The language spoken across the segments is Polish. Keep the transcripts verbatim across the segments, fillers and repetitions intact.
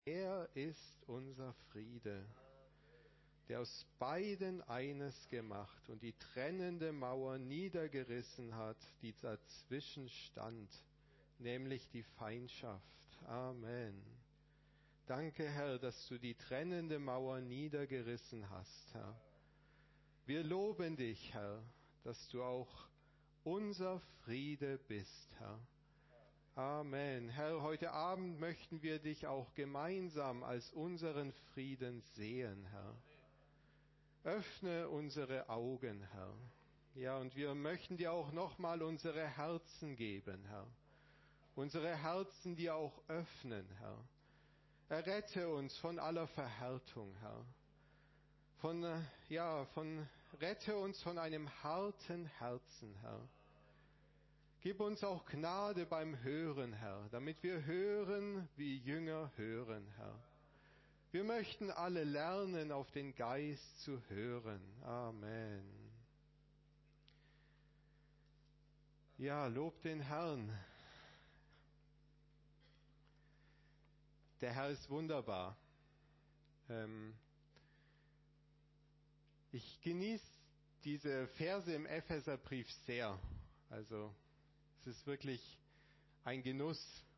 Er ist unser Friede, der aus beiden eines gemacht und die trennende Mauer niedergerissen hat, die dazwischen stand, nämlich die Feindschaft. Amen. Danke, Herr, dass du die trennende Mauer niedergerissen hast, Herr. Wir loben dich, Herr, dass du auch unser Friede bist, Herr. Amen. Herr, heute Abend möchten wir dich auch gemeinsam als unseren Frieden sehen, Herr. Öffne unsere Augen, Herr. Ja, und wir möchten dir auch nochmal unsere Herzen geben, Herr. Unsere Herzen dir auch öffnen, Herr. Errette uns von aller Verhärtung, Herr. Von, ja, von, rette uns von einem harten Herzen, Herr. Gib uns auch Gnade beim Hören, Herr, damit wir hören, wie Jünger hören, Herr. Wir möchten alle lernen, auf den Geist zu hören. Amen. Ja, lob den Herrn. Der Herr ist wunderbar. Ähm, ich genieße diese Verse im Epheserbrief sehr. Also es ist wirklich ein Genuss.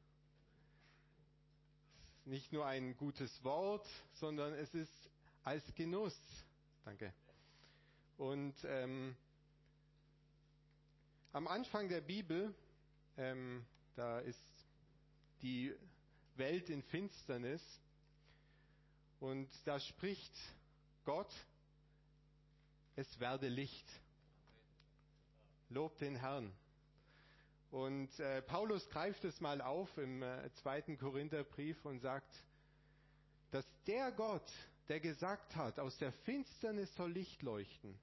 Es ist nicht nur ein gutes Wort, sondern es ist als Genuss. Danke. Und ähm, am Anfang der Bibel, ähm, da ist die Welt in Finsternis und da spricht Gott, es werde Licht. Lob den Herrn. Und äh, Paulus greift es mal auf im äh, zweiten Korintherbrief und sagt, dass der Gott, der gesagt hat, aus der Finsternis soll Licht leuchten,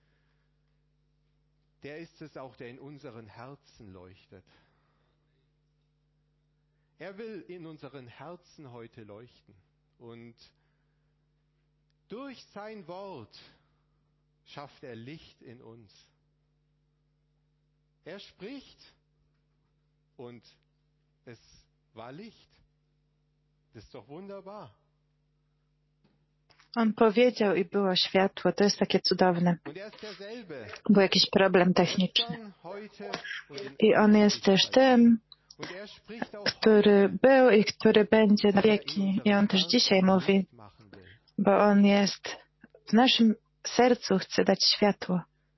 der ist es auch, der in unseren Herzen leuchtet. Er will in unseren Herzen heute leuchten. Und durch sein Wort schafft er Licht in uns. Er spricht und es war Licht. Das ist doch wunderbar. On powiedział i było światło. To jest takie cudowne. Był jakiś problem techniczny. I On jest też tym, który był i który będzie na wieki. I On też dzisiaj mówi, bo On jest w naszym sercu, chce dać światło.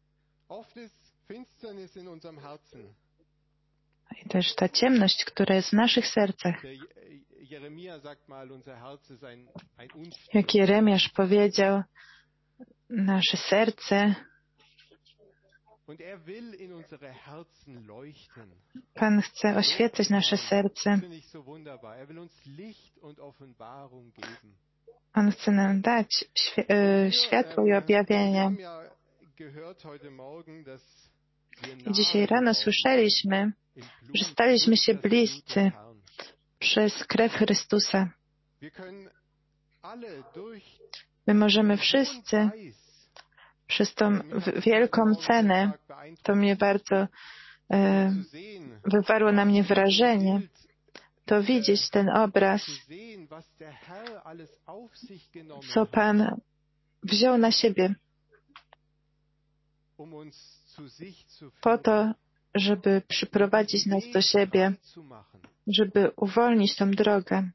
I też ta ciemność, która jest w naszych sercach. Jak Jeremiasz powiedział, nasze serce, Pan chce oświecać nasze serce. On chce nam dać świ- światło i objawienie. I dzisiaj rano słyszeliśmy, że staliśmy się bliscy przez krew Chrystusa. My możemy wszyscy przez tą wielką cenę, to mnie bardzo e, wywarło na mnie wrażenie, to widzieć ten obraz, co Pan wziął na siebie po to, żeby przyprowadzić nas do siebie, żeby uwolnić tą drogę.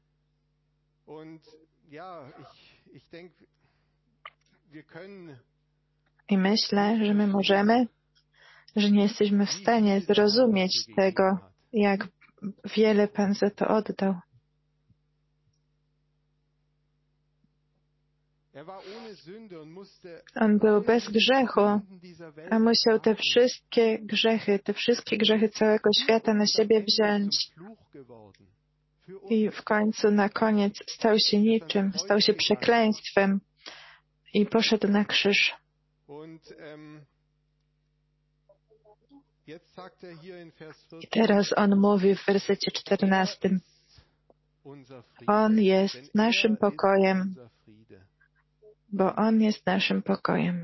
I myślę, że my możemy, że nie jesteśmy w stanie zrozumieć tego, jak wiele Pan za to oddał. On był bez grzechu, a musiał te wszystkie grzechy, te wszystkie grzechy całego świata na siebie wziąć. I w końcu, na koniec, stał się niczym, stał się przekleństwem i poszedł na krzyż. I teraz on mówi w wersecie czternastym. On jest naszym pokojem, bo On jest naszym pokojem.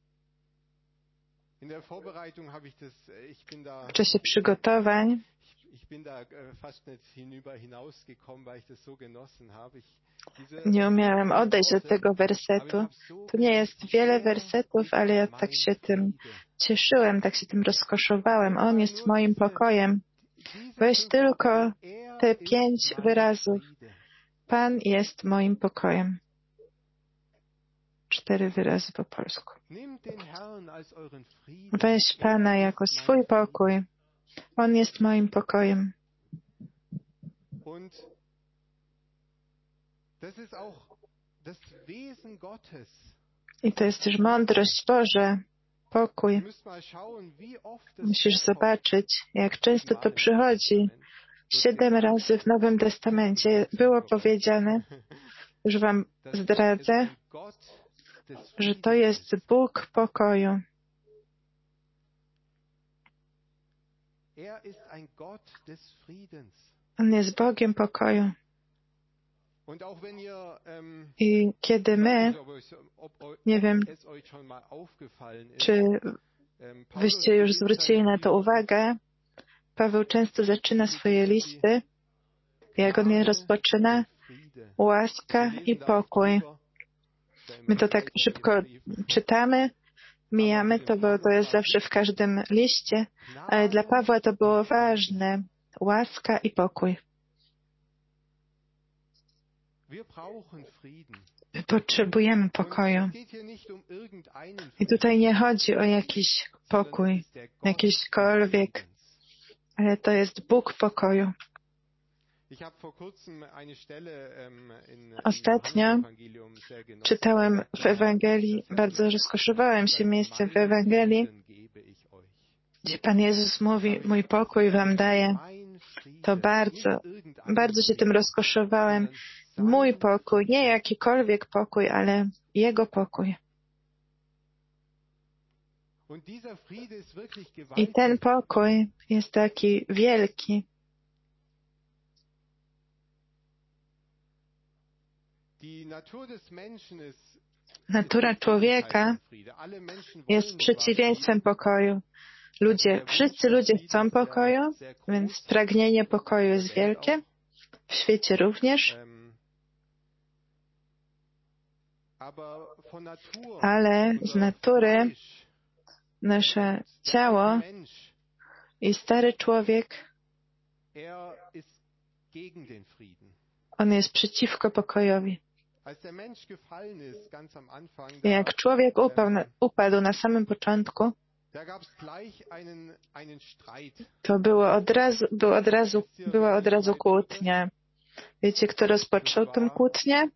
W czasie przygotowań Nie umiałem odejść od tego wersetu. Tu nie jest wiele wersetów, ale ja tak się tym cieszyłem, tak się tym rozkoszowałem. On jest moim pokojem. Weź tylko te pięć wyrazów. Pan jest moim pokojem. Cztery wyrazy po polsku. Weź Pana jako swój pokój. On jest moim pokojem. I to jest też mądrość Boża, pokój. Musisz zobaczyć, jak często to przychodzi. Siedem razy w Nowym Testamencie było powiedziane, już wam zdradzę, że to jest Bóg pokoju. On jest Bogiem pokoju. I kiedy my, nie wiem, czy wyście już zwrócili na to uwagę, Paweł często zaczyna swoje listy, jak on je rozpoczyna, łaska i pokój. My to tak szybko czytamy, mijamy to, bo to jest zawsze w każdym liście, ale dla Pawła to było ważne. Łaska i pokój. Potrzebujemy pokoju. I tutaj nie chodzi o jakiś pokój, jakiśkolwiek, ale to jest Bóg pokoju. Ostatnio czytałem w Ewangelii, bardzo rozkoszowałem się miejsce w Ewangelii, gdzie Pan Jezus mówi, mój pokój wam daję. To bardzo, bardzo się tym rozkoszowałem. Mój pokój, nie jakikolwiek pokój, ale Jego pokój. I ten pokój jest taki wielki. Natura człowieka jest przeciwieństwem pokoju. Ludzie, wszyscy ludzie chcą pokoju, więc pragnienie pokoju jest wielkie. W świecie również. Ale z natury nasze ciało i stary człowiek, on jest przeciwko pokojowi. Jak człowiek upadł na, upadł na samym początku, to było od razu, było od razu, była od razu kłótnia. Wiecie, kto rozpoczął tę kłótnię?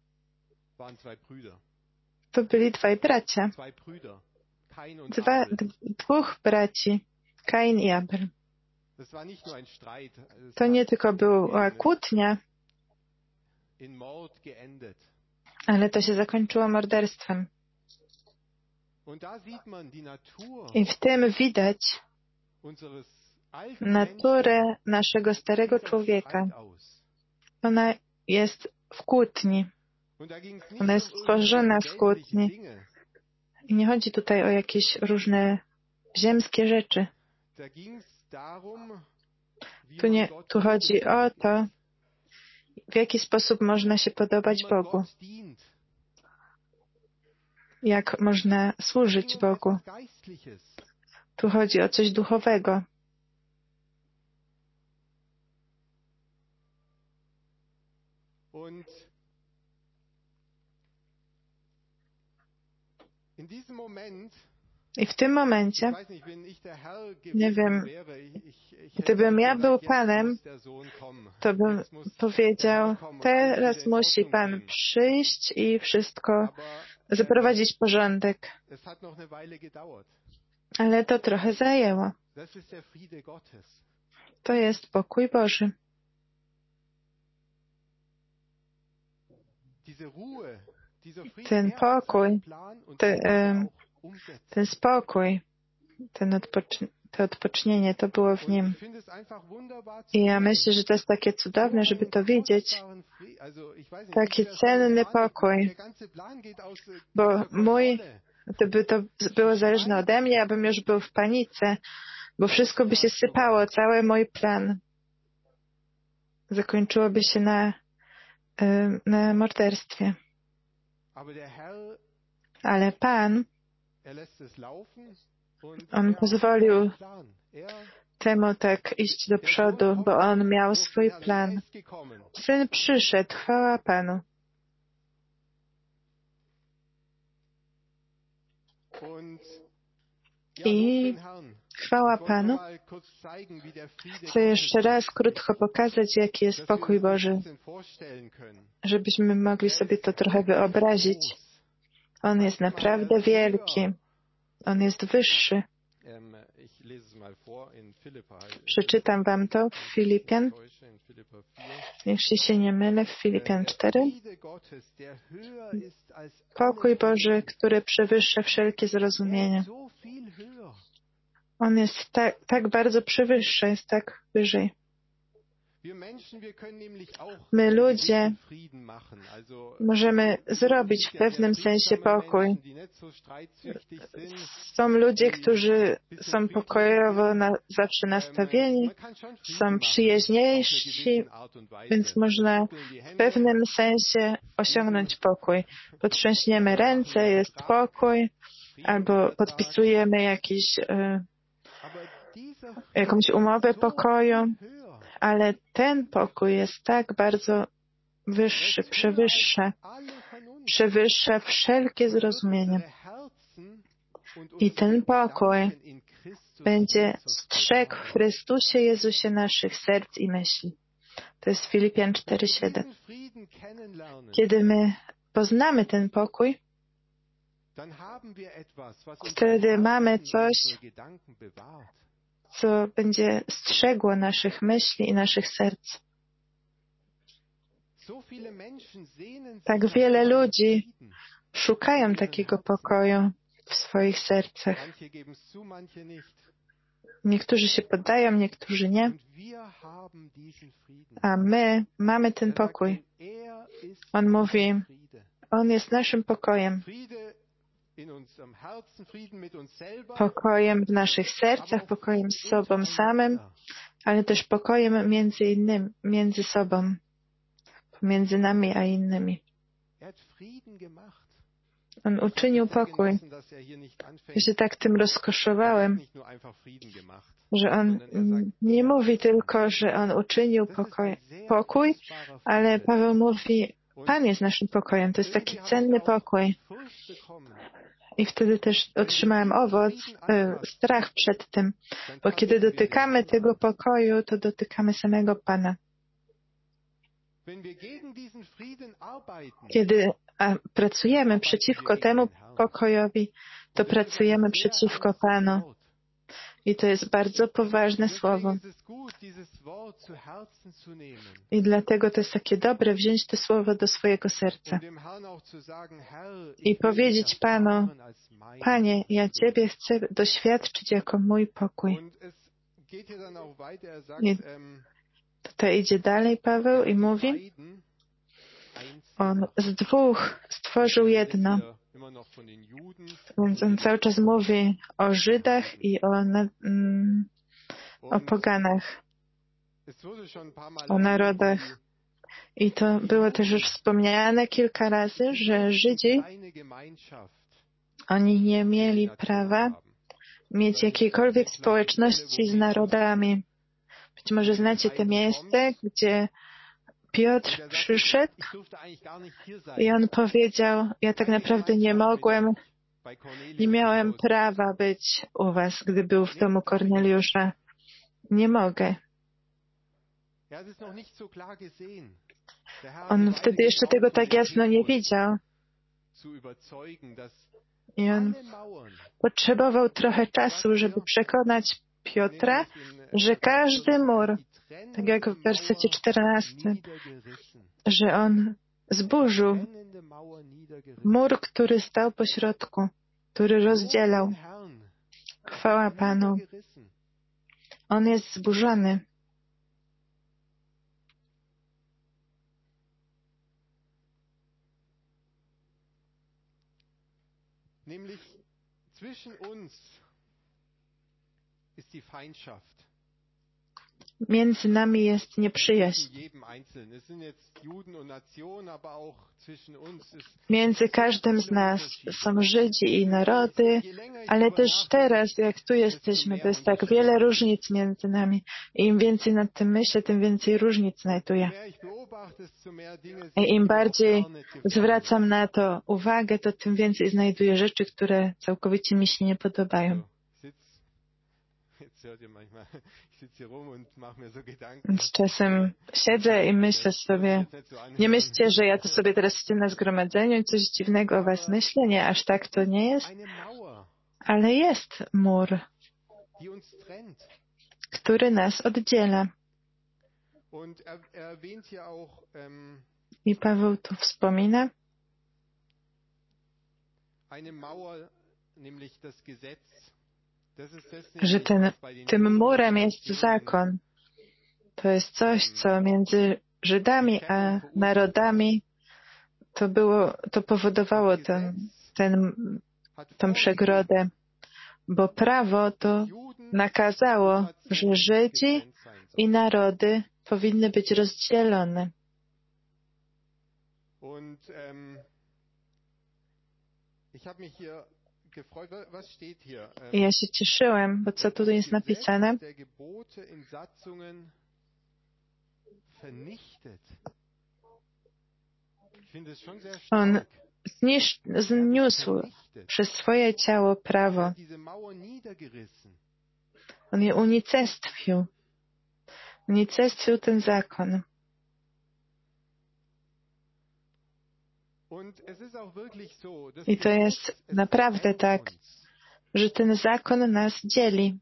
To byli dwaj bracia. Dwa, dwóch braci, Kain i Abel. To nie tylko była kłótnia, ale to się zakończyło morderstwem. I w tym widać naturę naszego starego człowieka. Ona jest w kłótni. Ona jest stworzona w kłótni. I nie chodzi tutaj o jakieś różne ziemskie rzeczy. Tu, nie, tu chodzi o to, w jaki sposób można się podobać Bogu. Jak można służyć Bogu. Tu chodzi o coś duchowego. I w tym momencie, nie wiem, gdybym ja był Panem, to bym powiedział, teraz musi Pan przyjść i wszystko zaprowadzić porządek. Ale to trochę zajęło. To jest pokój Boży. Ten pokój, te, ten spokój, ten odpocz- to odpocznienie, to było w nim. I ja myślę, że to jest takie cudowne, żeby to widzieć. Taki cenny pokój. Bo mój, gdyby to było zależne ode mnie, ja bym już był w panice, bo wszystko by się sypało, cały mój plan. zakończyłoby się na, na morderstwie. Ale Pan, On pozwolił temu tak iść do przodu, bo On miał swój plan. Syn przyszedł, chwała Panu. I chwała Panu. Chcę jeszcze raz krótko pokazać, jaki jest pokój Boży, żebyśmy mogli sobie to trochę wyobrazić. On jest naprawdę wielki. On jest wyższy. Przeczytam wam to w Filipian. Jeśli się nie mylę, w Filipian cztery. Pokój Boży, który przewyższa wszelkie zrozumienie. On jest tak, tak bardzo przewyższa, jest tak wyżej. My ludzie możemy zrobić w pewnym sensie pokój. Są ludzie, którzy są pokojowo na, zawsze nastawieni, są przyjaźniejsi, więc można w pewnym sensie osiągnąć pokój. Potrząśniemy ręce, jest pokój, albo podpisujemy jakiś, y, jakąś umowę pokoju. Ale ten pokój jest tak bardzo wyższy, przewyższa, przewyższa wszelkie zrozumienie. I ten pokój będzie strzegł w Chrystusie Jezusie naszych serc i myśli. To jest Filipian cztery siedem. Kiedy my poznamy ten pokój, wtedy mamy coś, co będzie strzegło naszych myśli i naszych serc. Tak wiele ludzi szukają takiego pokoju w swoich sercach. Niektórzy się poddają, niektórzy nie. A my mamy ten pokój. On mówi, On jest naszym pokojem. Pokojem w naszych sercach, pokojem z sobą samym, ale też pokojem między innymi, między sobą, między nami a innymi. On uczynił pokój. Ja się tak tym rozkoszowałem, że On nie mówi tylko, że On uczynił pokój, pokój, ale Paweł mówi, Pan jest naszym pokojem. To jest taki cenny pokój. I wtedy też otrzymałem owoc, e, strach przed tym, bo kiedy dotykamy tego pokoju, to dotykamy samego Pana. Kiedy a, pracujemy przeciwko temu pokojowi, to pracujemy przeciwko Panu. I to jest bardzo poważne słowo. I dlatego to jest takie dobre wziąć to słowo do swojego serca. I powiedzieć Panu, Panie, ja Ciebie chcę doświadczyć jako mój pokój. I tutaj idzie dalej Paweł i mówi, On z dwóch stworzył jedno. Więc on cały czas mówi o Żydach i o, mm, o poganach, o narodach. I to było też już wspomniane kilka razy, że Żydzi, oni nie mieli prawa mieć jakiejkolwiek społeczności z narodami. Być może znacie to miejsce, gdzie Piotr przyszedł i on powiedział, ja tak naprawdę nie mogłem, nie miałem prawa być u was, gdy był w domu Korneliusza. Nie mogę. On wtedy jeszcze tego tak jasno nie widział. I on potrzebował trochę czasu, żeby przekonać Piotra, że każdy mur, tak jak w wersecie czternastym, że on zburzył mur, który stał po środku, który rozdzielał. Chwała Panu. On jest zburzony. Nämlich zwischen uns ist die Feindschaft. między nami jest nieprzyjaźń. Między każdym z nas są Żydzi i narody, ale też teraz, jak tu jesteśmy, to jest tak wiele różnic między nami. I im więcej nad tym myślę, tym więcej różnic znajduję. I im bardziej zwracam na to uwagę, to tym więcej znajduję rzeczy, które całkowicie mi się nie podobają. Więc czasem siedzę i myślę sobie, nie myślcie, że ja to sobie teraz siedzę na zgromadzeniu i coś dziwnego o was myślę, nie, aż tak to nie jest, ale jest mur, który nas oddziela. I Paweł tu wspomina, że ten, tym murem jest zakon. To jest coś, co między Żydami a narodami to było, to powodowało ten, ten, tą przegrodę, bo prawo to nakazało, że Żydzi i narody powinny być rozdzielone. I ja się cieszyłem, bo co tu jest napisane? On znisz, zniósł przez swoje ciało prawo. On je unicestwił. Unicestwił ten zakon. I to jest naprawdę tak, że ten zakon nas dzieli.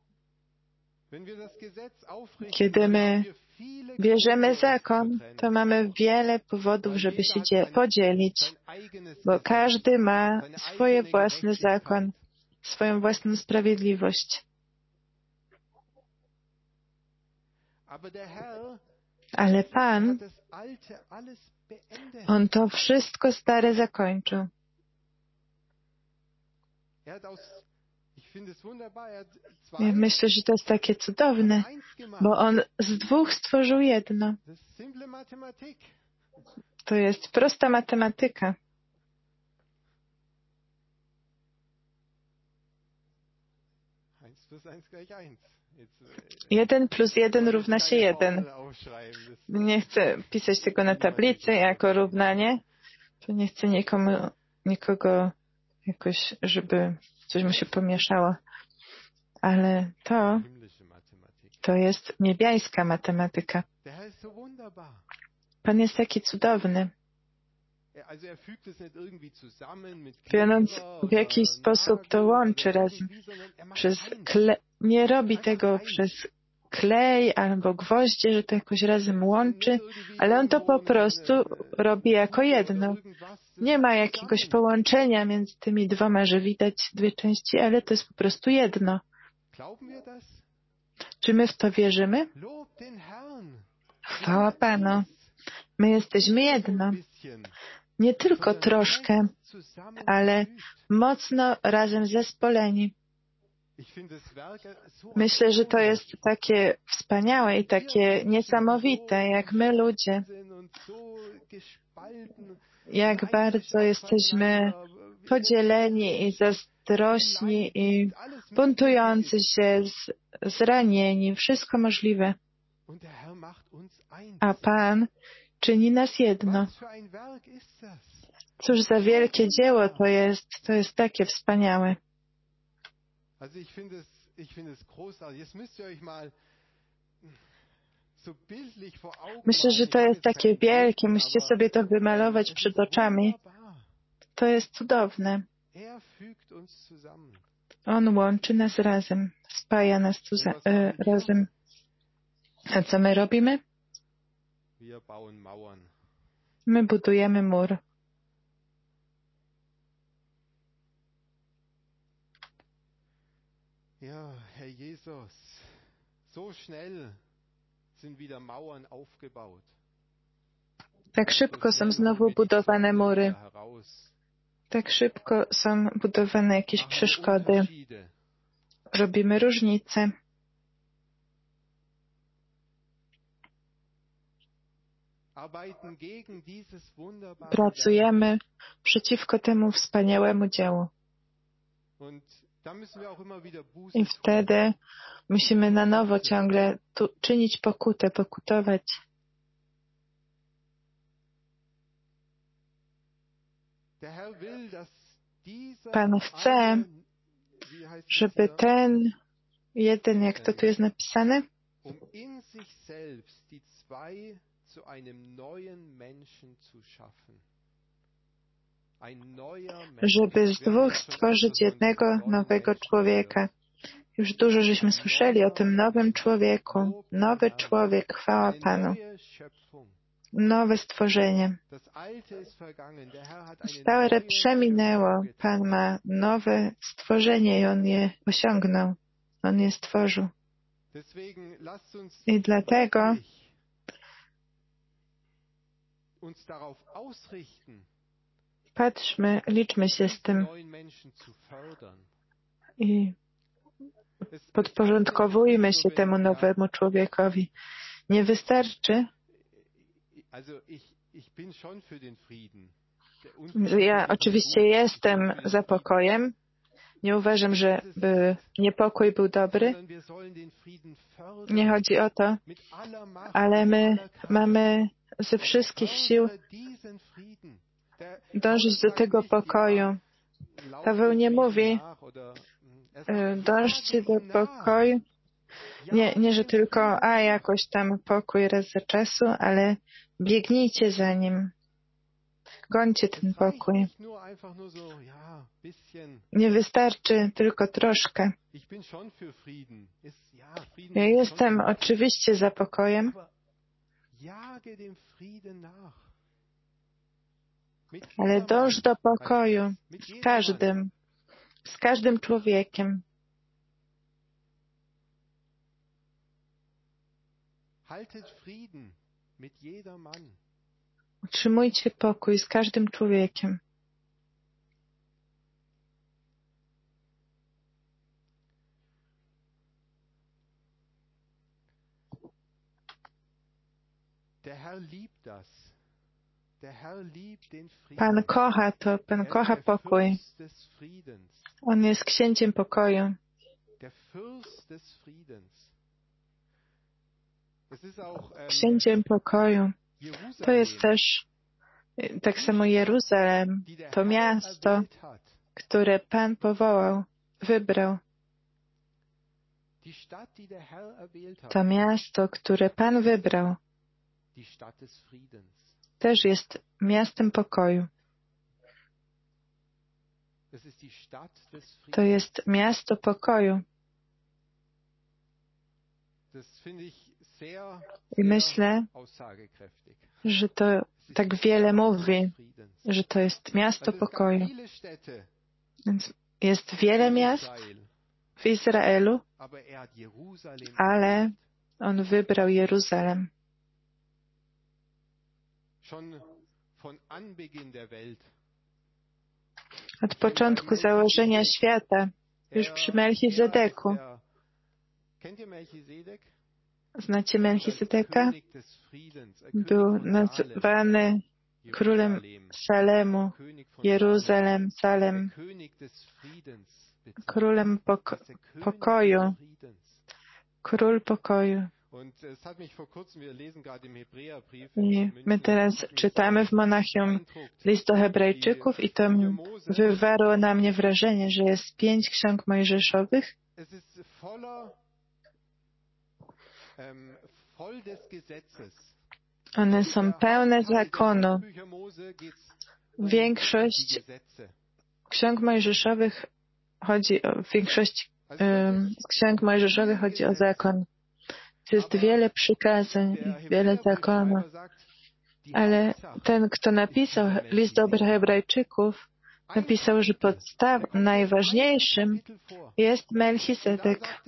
Kiedy my bierzemy zakon, to mamy wiele powodów, żeby się podzielić, bo każdy ma swój własny zakon, swoją własną sprawiedliwość. Ale Pan, On to wszystko stare zakończył. Ja myślę, że to jest takie cudowne, bo On z dwóch stworzył jedno. To jest prosta matematyka. Jeden plus jeden równa się jeden. Nie chcę pisać tego na tablicy jako równanie. To nie chcę nikomu, nikogo jakoś, żeby coś mu się pomieszało. Ale to, to jest niebiańska matematyka. Pan jest taki cudowny. Biorąc w jakiś sposób to łączy razem. Przez kle... Nie robi tego przez klej albo gwoździe, że to jakoś razem łączy, ale on to po prostu robi jako jedno. Nie ma jakiegoś połączenia między tymi dwoma, że widać dwie części, ale to jest po prostu jedno. Czy my w to wierzymy? Chwała Panu. My jesteśmy jedno. Nie tylko troszkę, ale mocno razem zespoleni. Myślę, że to jest takie wspaniałe i takie niesamowite, jak my ludzie, jak bardzo jesteśmy podzieleni i zazdrośni i buntujący się, z, zranieni, wszystko możliwe. A Pan czyni nas jedno. Cóż za wielkie dzieło to jest, to jest takie wspaniałe. Myślę, że to jest takie wielkie, musicie sobie to wymalować przed oczami. To jest cudowne. On łączy nas razem, spaja nas tu za, e, razem. A co my robimy? My budujemy mur. Ja, Herr Jesus, so schnell sind wieder Mauern aufgebaut. Tak szybko są znowu budowane mury. Tak szybko są budowane jakieś przeszkody. Robimy różnice. pracujemy przeciwko temu wspaniałemu dziełu. I wtedy musimy na nowo ciągle tu czynić pokutę, pokutować. Pan chce, żeby ten jeden, jak to tu jest napisane, żeby z dwóch stworzyć jednego nowego człowieka. Już dużo żeśmy słyszeli o tym nowym człowieku. Nowy człowiek, chwała Panu. Nowe stworzenie. Stare przeminęło. Pan ma nowe stworzenie i On je osiągnął. On je stworzył. I dlatego patrzmy, liczmy się z tym i podporządkowujmy się temu nowemu człowiekowi. Nie wystarczy. Ja oczywiście jestem za pokojem. Nie uważam, że by niepokój był dobry. Nie chodzi o to, ale my mamy ze wszystkich sił dążyć do tego pokoju. Paweł nie mówi, dążcie do pokoju. Nie, nie, że tylko, a jakoś tam pokój raz za czasu, ale biegnijcie za nim. Gońcie ten pokój. Nie wystarczy tylko troszkę. Ja jestem oczywiście za pokojem, ale dąż do pokoju z każdym, z każdym człowiekiem. Utrzymujcie pokój z każdym człowiekiem. Pan kocha to, Pan kocha pokój. On jest księciem pokoju. Księciem pokoju. To jest też tak samo Jeruzalem, to miasto, które Pan powołał, wybrał. To miasto, które Pan wybrał, też jest miastem pokoju. To jest miasto pokoju. I myślę, że to tak wiele mówi, że to jest miasto pokoju. Więc jest wiele miast w Izraelu, ale On wybrał Jeruzalem. Od początku założenia świata, już przy Melchizedeku. Znacie Melchizedeka? Był nazwany królem Salemu, Jeruzalem, Salem, królem poko pokoju, król pokoju. I my teraz czytamy w Monachium list do Hebrajczyków i to wywarło na mnie wrażenie, że jest pięć ksiąg mojżeszowych. One są pełne zakonu. Większość ksiąg mojżeszowych chodzi o większość um, z ksiąg mojżeszowych chodzi o zakon. To jest wiele przykazań, wiele zakonów. Ale ten, kto napisał list do Hebrajczyków, napisał, że podstawą, najważniejszym jest Melchizedek.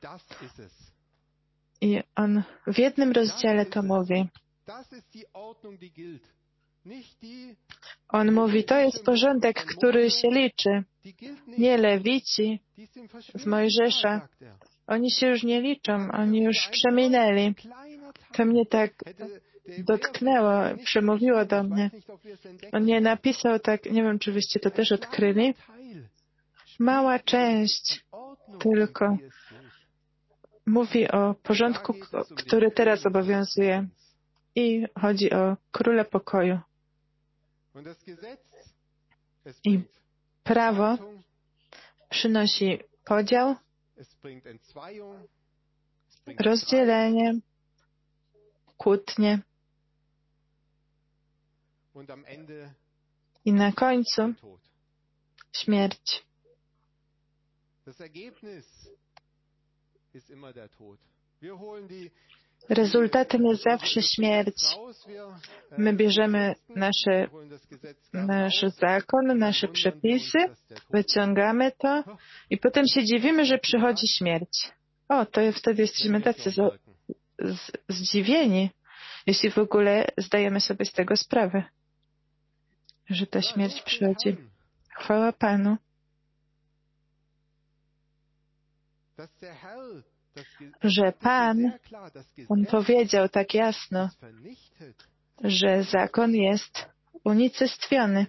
I on w jednym rozdziale to mówi. On mówi, to jest porządek, który się liczy. Nie Lewici z Mojżesza. Oni się już nie liczą, oni już przeminęli. To mnie tak dotknęło, przemówiło do mnie. On nie napisał tak, nie wiem, czy wyście to też odkryli. Mała część tylko mówi o porządku, który teraz obowiązuje. I chodzi o króla pokoju. I prawo przynosi podział, rozdzielenie, kłótnie i na końcu śmierć. Rezultatem jest zawsze śmierć. My bierzemy nasze, nasz zakon, nasze przepisy, wyciągamy to i potem się dziwimy, że przychodzi śmierć. O, to wtedy jesteśmy tacy z, z, zdziwieni, jeśli w ogóle zdajemy sobie z tego sprawę, że ta śmierć przychodzi. Chwała Panu. Że Pan, On powiedział tak jasno, że zakon jest unicestwiony.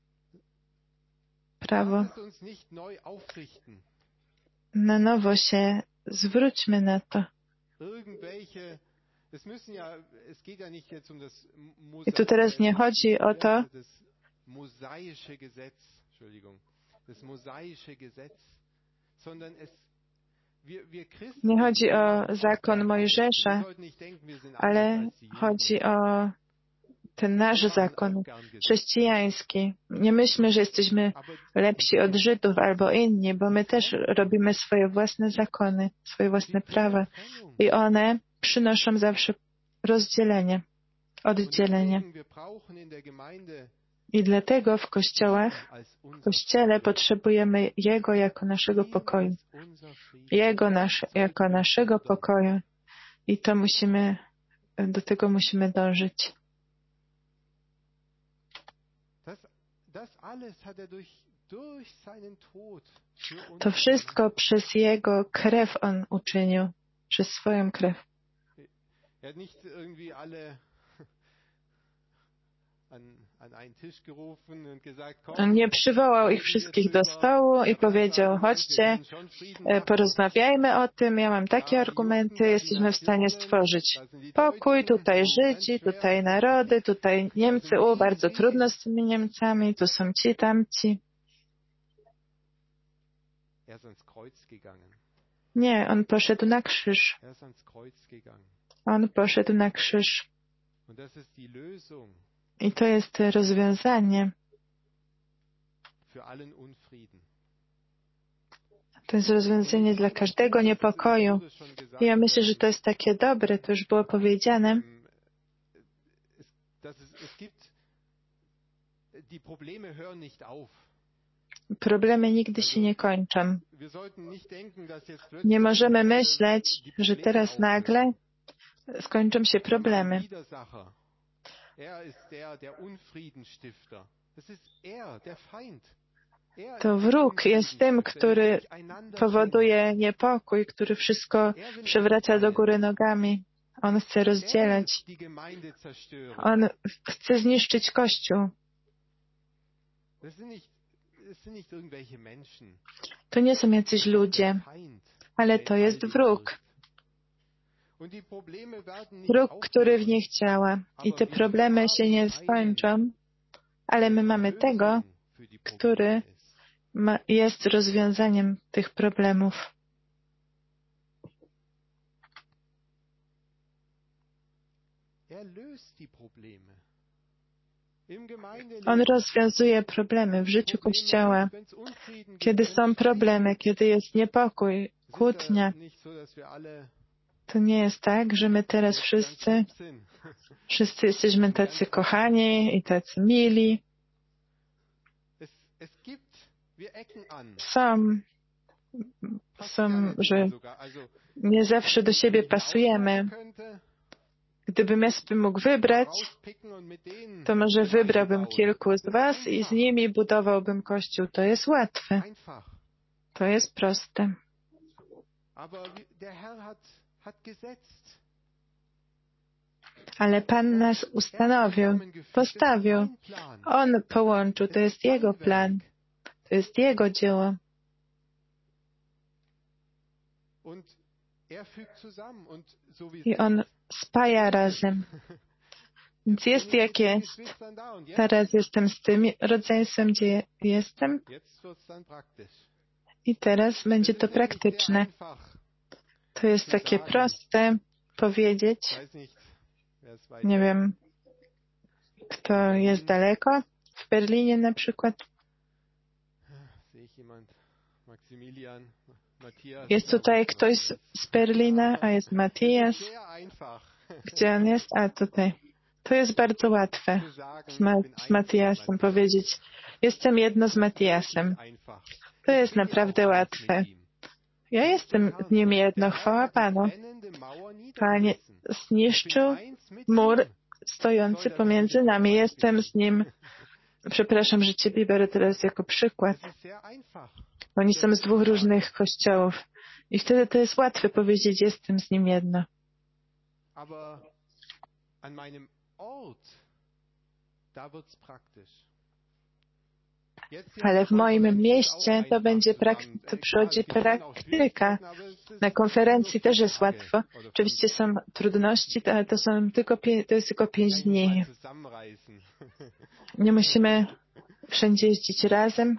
Prawo. Na nowo się zwróćmy na to. I tu teraz nie chodzi o to, nie chodzi o zakon Mojżesza, ale chodzi o ten nasz zakon chrześcijański. Nie myślmy, że jesteśmy lepsi od Żydów albo inni, bo my też robimy swoje własne zakony, swoje własne prawa i one przynoszą zawsze rozdzielenie, oddzielenie. I dlatego w kościołach, w Kościele potrzebujemy Jego jako naszego pokoju. Jego nasz, jako naszego pokoju. I to musimy, do tego musimy dążyć. To wszystko przez Jego krew On uczynił, przez swoją krew. On nie przywołał ich wszystkich do stołu i powiedział, chodźcie, porozmawiajmy o tym, ja mam takie argumenty, jesteśmy w stanie stworzyć pokój, tutaj Żydzi, tutaj narody, tutaj Niemcy, o, bardzo trudno z tymi Niemcami, tu są ci, tamci. Nie, on poszedł na krzyż. On poszedł na krzyż. I to jest rozwiązanie. To jest rozwiązanie dla każdego niepokoju. I ja myślę, że to jest takie dobre, to już było powiedziane. Problemy nigdy się nie kończą. Nie możemy myśleć, że teraz nagle skończą się problemy. To wróg jest tym, który powoduje niepokój, który wszystko przewraca do góry nogami. On chce rozdzielać. On chce zniszczyć Kościół. To nie są jacyś ludzie, ale to jest wróg. Wróg, który w nich działa. I te problemy się nie skończą, ale my mamy tego, który ma, jest rozwiązaniem tych problemów. On rozwiązuje problemy w życiu Kościoła. Kiedy są problemy, kiedy jest niepokój, kłótnia, to nie jest tak, że my teraz wszyscy, wszyscy jesteśmy tacy kochani i tacy mili. Są, są, że nie zawsze do siebie pasujemy. Gdybym ja sobie mógł wybrać, to może wybrałbym kilku z was i z nimi budowałbym Kościół. To jest łatwe. To jest proste. Ale Pan nas ustanowił, postawił. On połączył, to jest Jego plan, to jest Jego dzieło. I On spaja razem. Więc jest jak jest. Teraz jestem z tym rodzeństwem, gdzie jestem. I teraz będzie to praktyczne. To jest takie proste powiedzieć. Nie wiem, kto jest daleko. W Berlinie na przykład. Jest tutaj ktoś z Berlina, a jest Matthias. Gdzie on jest? A tutaj. To jest bardzo łatwe z, Ma z Matthiasem powiedzieć. Jestem jedno z Matthiasem. To jest naprawdę łatwe. Ja jestem z nim jedno, chwała Panu. Pan zniszczył mur stojący pomiędzy nami. Jestem z nim. Przepraszam, że Ciebie biorę teraz jako przykład. Oni są z dwóch różnych kościołów. I wtedy to jest łatwe powiedzieć, jestem z nim jedno. Ale w moim mieście to będzie prak- to przychodzi praktyka. Na konferencji też jest łatwo. Oczywiście są trudności, ale to są tylko pie- to jest tylko pięć dni. Nie musimy wszędzie jeździć razem.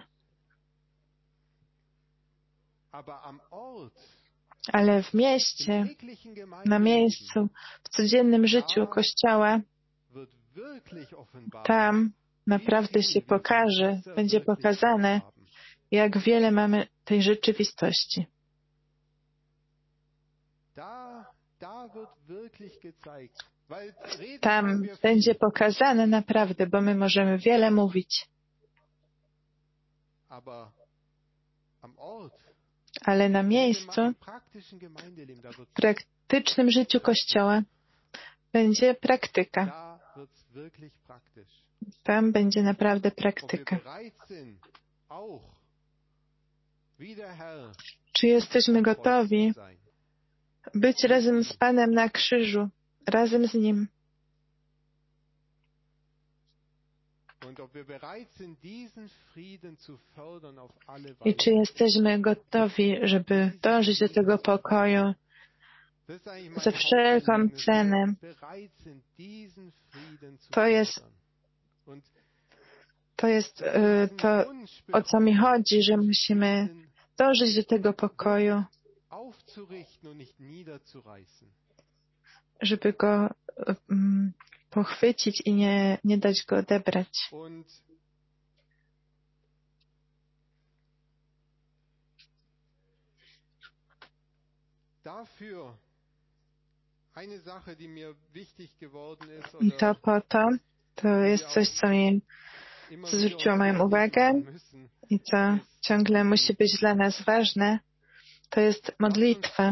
Ale w mieście, na miejscu, w codziennym życiu Kościoła, tam naprawdę się pokaże, będzie pokazane, jak wiele mamy tej rzeczywistości. Tam będzie pokazane naprawdę, bo my możemy wiele mówić. Ale na miejscu, w praktycznym życiu Kościoła, będzie praktyka. Tam będzie naprawdę praktyka. Czy jesteśmy gotowi być razem z Panem na krzyżu, razem z Nim? I czy jesteśmy gotowi, żeby dążyć do tego pokoju za wszelką cenę? To jest, to jest to, o co mi chodzi, że musimy dążyć do tego pokoju, żeby go um, pochwycić i nie, nie dać go odebrać. I to po to, to jest coś, co mi co zwróciło moją uwagę i co ciągle musi być dla nas ważne, to jest modlitwa.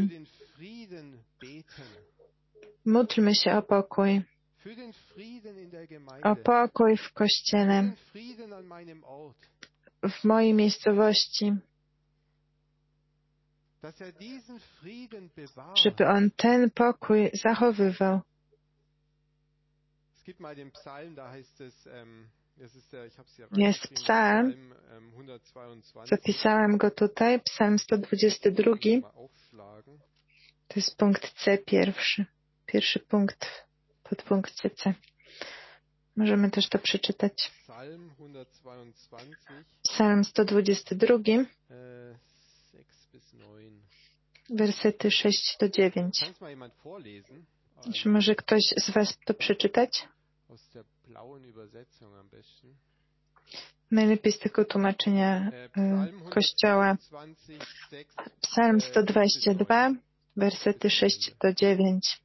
Módlmy się o pokój. O pokój w Kościele, w mojej miejscowości, żeby On ten pokój zachowywał. Jest psalm, zapisałem go tutaj, psalm sto dwudziesty drugi. To jest punkt C pierwszy. Pierwszy punkt pod punkcie C. Możemy też to przeczytać. Psalm sto dwudziesty drugi, wersety sześć do dziewięć. Czy może ktoś z Was to przeczytać? Najlepiej z tego tłumaczenia y, Kościoła. Psalm sto dwadzieścia dwa, wersety sześć do dziewięć.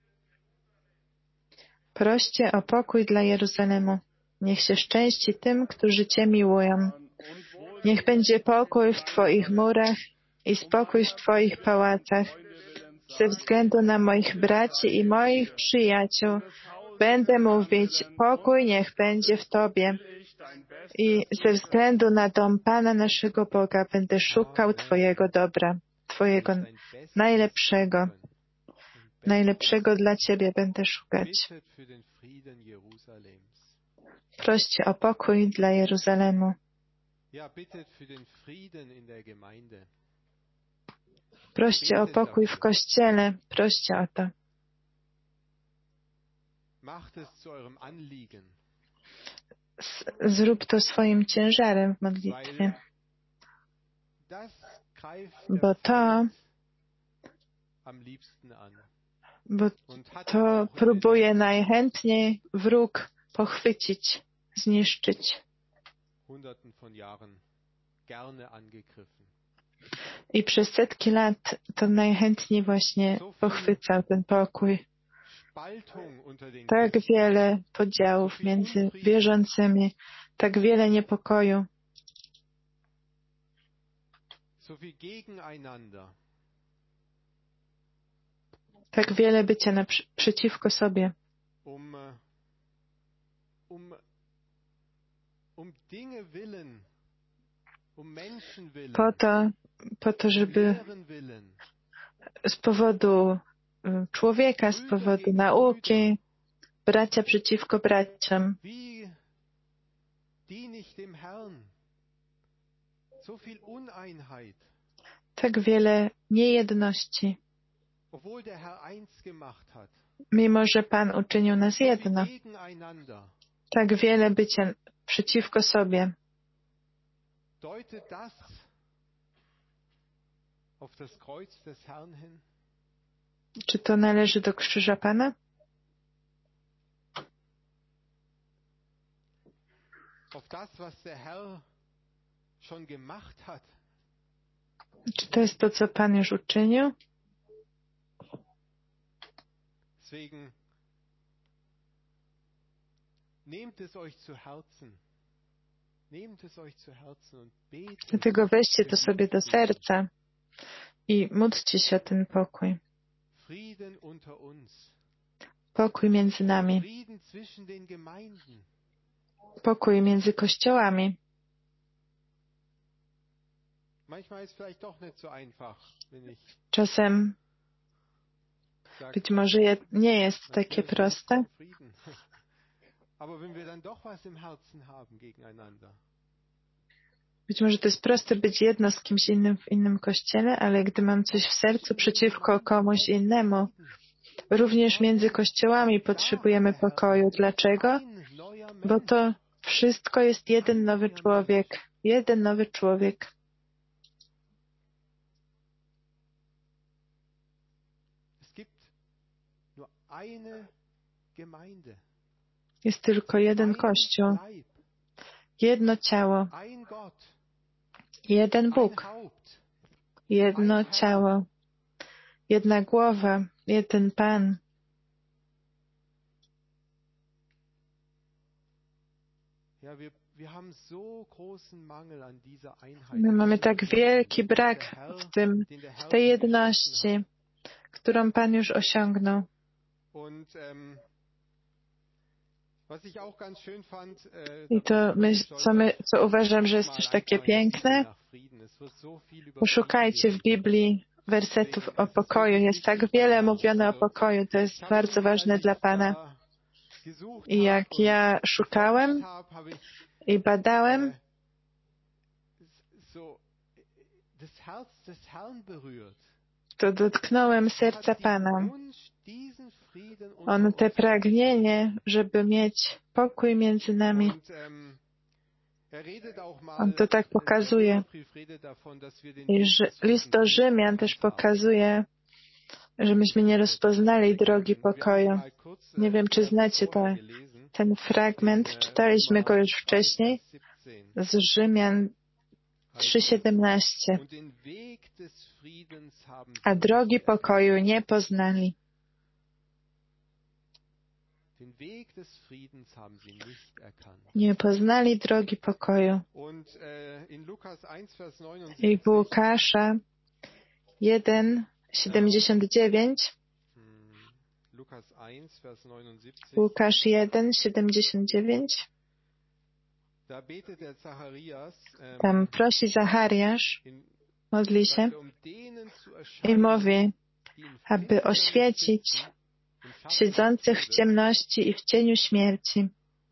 Proście o pokój dla Jeruzalemu. Niech się szczęści tym, którzy Cię miłują. Niech będzie pokój w Twoich murach i spokój w Twoich pałacach. Ze względu na moich braci i moich przyjaciół będę mówić, pokój niech będzie w Tobie. I ze względu na dom Pana naszego Boga będę szukał Twojego dobra, Twojego najlepszego. najlepszego dla Ciebie będę szukać. Proście o pokój dla Jeruzalemu. Proście o pokój w Kościele. Proście o to. Zrób to swoim ciężarem w modlitwie. Bo to, bo to próbuje najchętniej wróg pochwycić, zniszczyć. I przez setki lat to najchętniej właśnie pochwycał ten pokój. Tak wiele podziałów między wierzącymi, tak wiele niepokoju. Tak wiele bycia na, przeciwko sobie. Po to, po to, żeby z powodu człowieka, z powodu nauki, bracia przeciwko braciom. Tak wiele niejedności. Mimo że Pan uczynił nas jedno. Tak wiele bycia przeciwko sobie. Czy to należy do krzyża Pana? Czy to jest to, co Pan już uczynił? Dlatego weźcie to sobie do serca i módlcie się o ten pokój. Pokój między nami. Pokój między kościołami. Czasem być może nie jest takie proste. Być może to jest proste być jedno z kimś innym w innym kościele, ale gdy mam coś w sercu przeciwko komuś innemu, również między kościołami potrzebujemy pokoju. Dlaczego? Bo to wszystko jest jeden nowy człowiek. Jeden nowy człowiek. Jest tylko jeden Kościół, jedno ciało, jeden Bóg, jedno ciało, jedna głowa, jeden Pan. My mamy tak wielki brak w tym, w tej jedności, którą Pan już osiągnął. I to, my, co, my, co uważam, że jest też takie piękne, poszukajcie w Biblii wersetów o pokoju. Jest tak wiele mówione o pokoju. To jest bardzo ważne dla Pana. I jak ja szukałem i badałem, to dotknąłem serca Pana. On te pragnienie, żeby mieć pokój między nami. On to tak pokazuje. I list do Rzymian też pokazuje, że myśmy nie rozpoznali drogi pokoju. Nie wiem, czy znacie to, ten fragment. Czytaliśmy go już wcześniej z Rzymian trzy siedemnaście. A drogi pokoju nie poznali. Nie poznali drogi pokoju. I w Łukasza jeden siedemdziesiąt dziewięć, Łukasz jeden siedemdziesiąt dziewięć, tam prosi Zachariasz, modli się i mówi: aby oświecić siedzących w ciemności i w cieniu śmierci,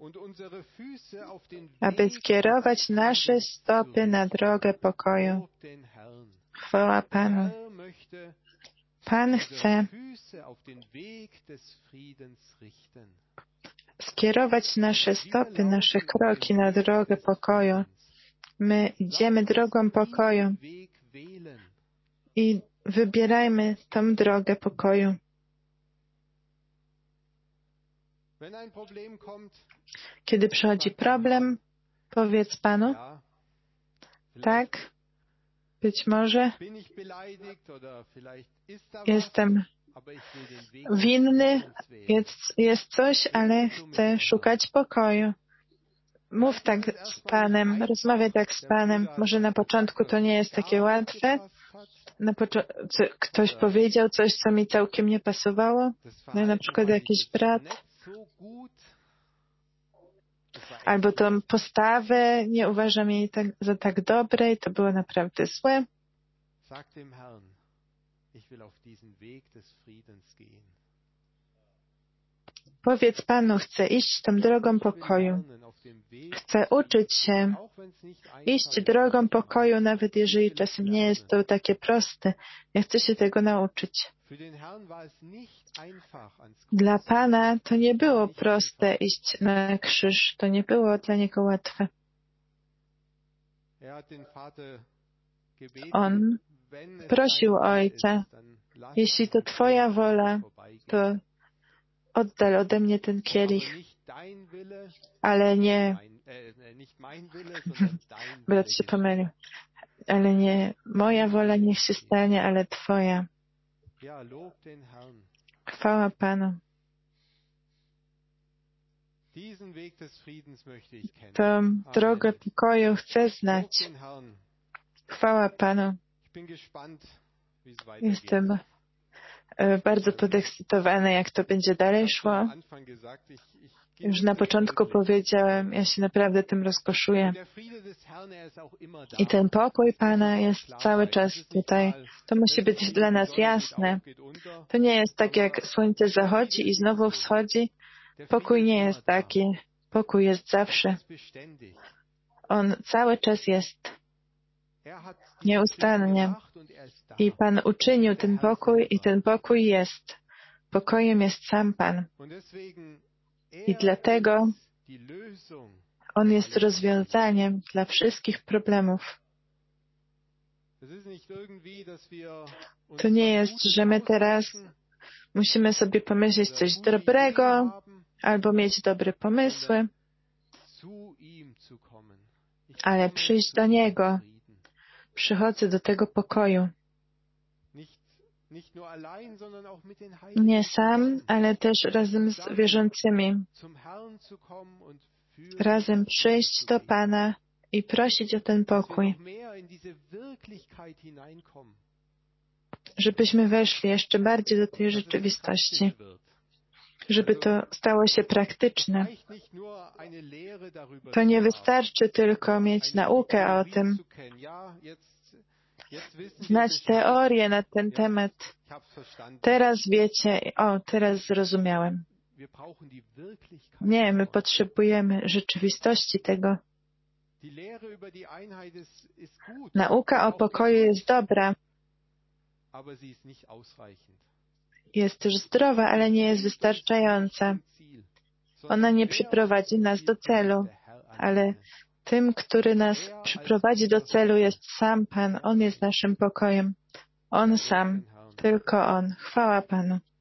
aby skierować nasze stopy na drogę pokoju. Chwała Panu. Pan chce skierować nasze stopy, nasze kroki na drogę pokoju. My idziemy drogą pokoju i wybierajmy tą drogę pokoju. Kiedy przychodzi problem, powiedz Panu, tak, być może jestem winny, jest, jest coś, ale chcę szukać pokoju. Mów tak z Panem, rozmawiaj tak z Panem. Może na początku to nie jest takie łatwe. Na pocz- co, ktoś powiedział coś, co mi całkiem nie pasowało. No, na przykład jakiś brat. Albo tą postawę nie uważam jej tak, za tak dobre i to było naprawdę złe. Powiedz Panu, chcę iść tą drogą pokoju. Chcę uczyć się iść drogą pokoju, nawet jeżeli czasem nie jest to takie proste. Ja chcę się tego nauczyć. Dla Pana to nie było proste iść na krzyż. To nie było dla Niego łatwe. On prosił Ojca, jeśli to Twoja wola, to oddal ode mnie ten kielich, ale nie, brat się pomylił, ale nie moja wola niech się stanie, ale Twoja. Chwała Panu. Tą drogę pokoju chcę znać. Chwała Panu. Jestem bardzo podekscytowany, jak to będzie dalej szło. Już na początku powiedziałem, ja się naprawdę tym rozkoszuję. I ten pokój Pana jest cały czas tutaj. To musi być dla nas jasne. To nie jest tak, jak słońce zachodzi i znowu wschodzi. Pokój nie jest taki. Pokój jest zawsze. On cały czas jest. Nieustannie. I Pan uczynił ten pokój i ten pokój jest. Pokojem jest sam Pan. I dlatego On jest rozwiązaniem dla wszystkich problemów. To nie jest, że my teraz musimy sobie pomyśleć coś dobrego albo mieć dobre pomysły, ale przyjść do Niego. Przychodzę do tego pokoju. Nie sam, ale też razem z wierzącymi. Razem przyjść do Pana i prosić o ten pokój. Żebyśmy weszli jeszcze bardziej do tej rzeczywistości. Żeby to stało się praktyczne. To nie wystarczy tylko mieć naukę o tym, znać teorię na ten temat. Teraz wiecie, o, teraz zrozumiałem. Nie, my potrzebujemy rzeczywistości tego. Nauka o pokoju jest dobra. Jest też zdrowa, ale nie jest wystarczająca. Ona nie przyprowadzi nas do celu, ale tym, który nas przyprowadzi do celu, jest sam Pan. On jest naszym pokojem. On sam. Tylko On. Chwała Panu.